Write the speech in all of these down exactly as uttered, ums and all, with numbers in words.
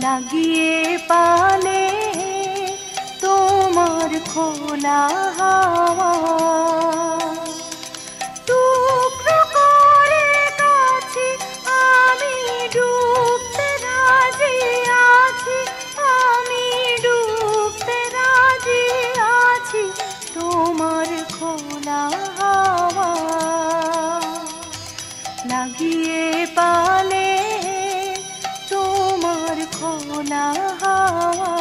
লাগিয়ে পালে তোমার খোলা হাওয়া, টুকরো করে কাছে আমি ডুবতে রাজি আছি, আমি ডুবতে রাজি আছি তোমার খোলা হাওয়া, লাগিয়ে পালে তোমার খোলা হাওয়া।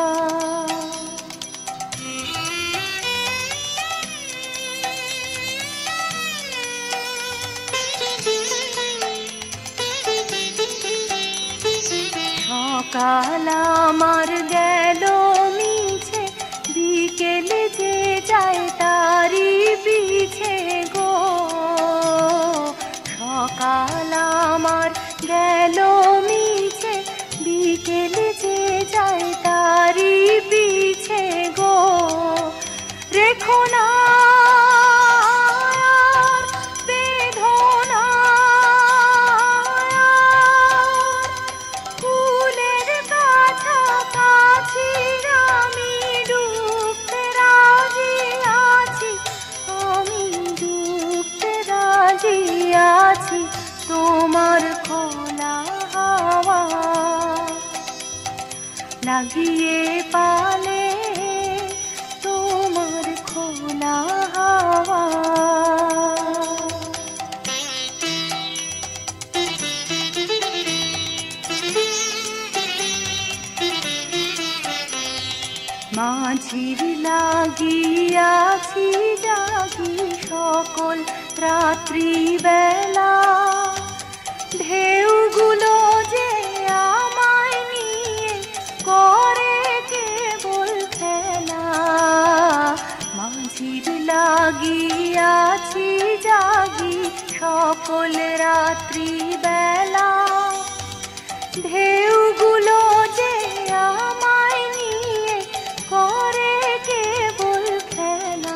সকাল আমার গেল মিছে, বিকেলে যে যায় তারি পিছে গো, সকাল আমার গেল মিছে, বিকেলে যে যায় তারি পিছে গো, রেখো না আছি তোমার খোলা হাওয়া, লাগিয়ে পালে তোমার খোলা হাওয়া। মাঝির লাগিয়াছি জাগি সকল রাত্রি বেলা, ঢেউগুলো যে আমায় নিয়ে করে কেবল খেলা, মাঝির লাগিয়াছি জাগি সকল রাত্রি বেলা, ঢেউগুলো যে আমায় নিয়ে করে কেবল খেলা,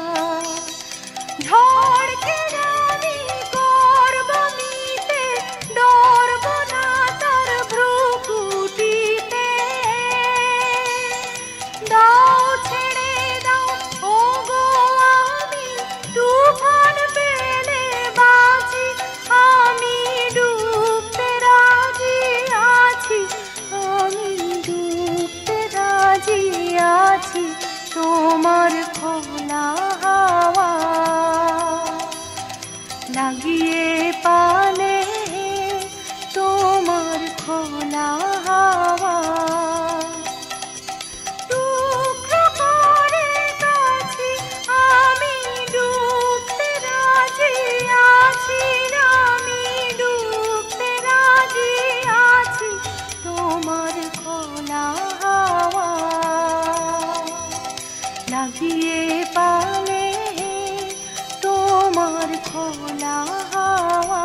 ঝড়কে রানী করব মিতে, ডরব না তার ভ্রুকুটিতে, দাও ছেড়ে দাও ও গো আমি তুফান পেলে বাঁচি, আমি ডুবতে রাজি আছি, আমি ডুবতে রাজি আছি তোমার খোলা হাওয়া, লাগিয়ে পালে তোমার খোলা হাওয়া, টুকরো করে কাছে আমি ডুবতে রাজি আছি, আমি ডুবতে রাজি আছি তোমার খোলা হাওয়া, লাগিয়ে পালে তোমার খোলা হাওয়া।